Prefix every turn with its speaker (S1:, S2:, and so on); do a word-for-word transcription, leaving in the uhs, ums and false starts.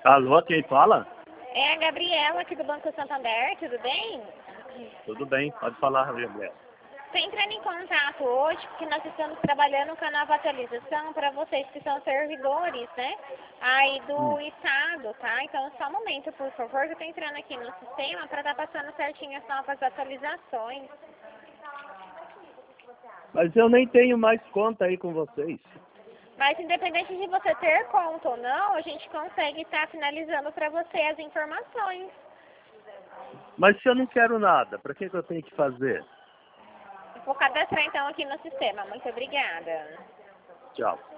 S1: Alô, quem fala?
S2: É a Gabriela aqui do Banco Santander, tudo bem?
S1: Tudo bem, pode falar, Gabriela.
S2: Estou entrando em contato hoje porque nós estamos trabalhando com a nova atualização para vocês que são servidores, né? Aí do
S1: Hum.
S2: Estado, tá? Então só um momento, por favor, que eu estou entrando aqui no sistema para estar passando certinho as novas atualizações.
S1: Mas eu nem tenho mais conta aí com vocês.
S2: Mas independente de você ter conta ou não, a gente consegue estar finalizando para você as informações.
S1: Mas se eu não quero nada, para que, que eu tenho que fazer?
S2: Vou cadastrar então aqui no sistema. Muito obrigada.
S1: Tchau.